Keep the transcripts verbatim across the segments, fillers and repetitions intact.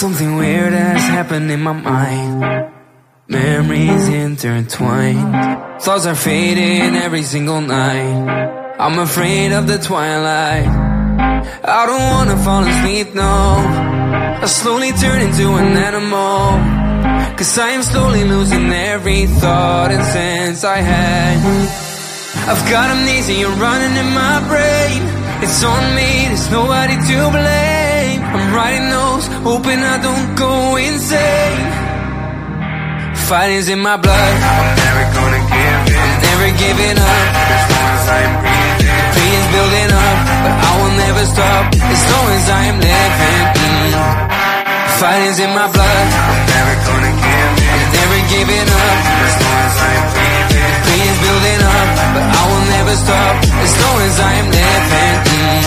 Something weird has happened in my mind. Memories intertwined. Thoughts are fading every single night. I'm afraid of the twilight. I don't wanna fall asleep, no. I slowly turn into an animal, 'cause I am slowly losing every thought and sense I had. I've got amnesia running in my brain. It's on me, there's nobody to blame. I'm writing notes, hoping I don't go insane. Fighting's in my blood. I'm never gonna give in. I'm never giving up. As long as I am breathing. Pain's building up, but I will never stop. As long as I am living. mm. Fighting's in my blood. I'm never gonna give in. I'm never giving up. As long as I am breathing. Pain's building up, but I will never stop. As long as I am living. mm.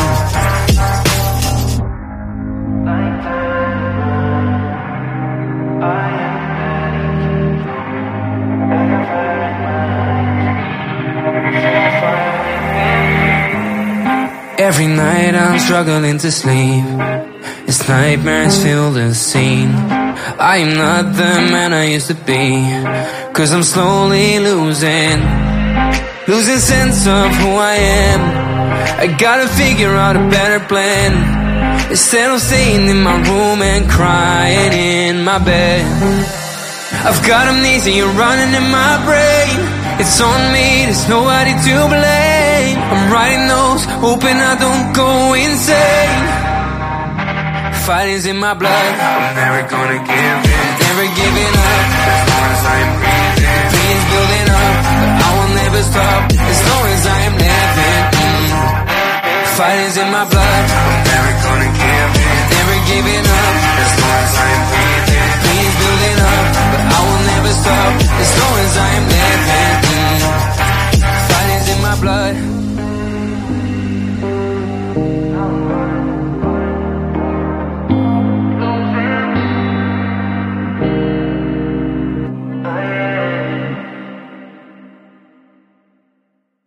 Every night I'm struggling to sleep, as nightmares fill the scene. I am not the man I used to be, 'cause I'm slowly losing Losing sense of who I am. I gotta figure out a better plan, instead of staying in my room and crying in my bed. I've got amnesia running in my brain. It's on me, there's nobody to blame. I'm writing notes, hoping I don't go insane. Fighting's in my blood. I'm never gonna give in. Never giving up. As long as I am breathing. Pain's building up, but I will never stop. As long as I am living. mm. Fighting's in my blood. I'm never gonna give in. Never giving up. As long as I am breathing. Pain's building up, but I will never stop. As long as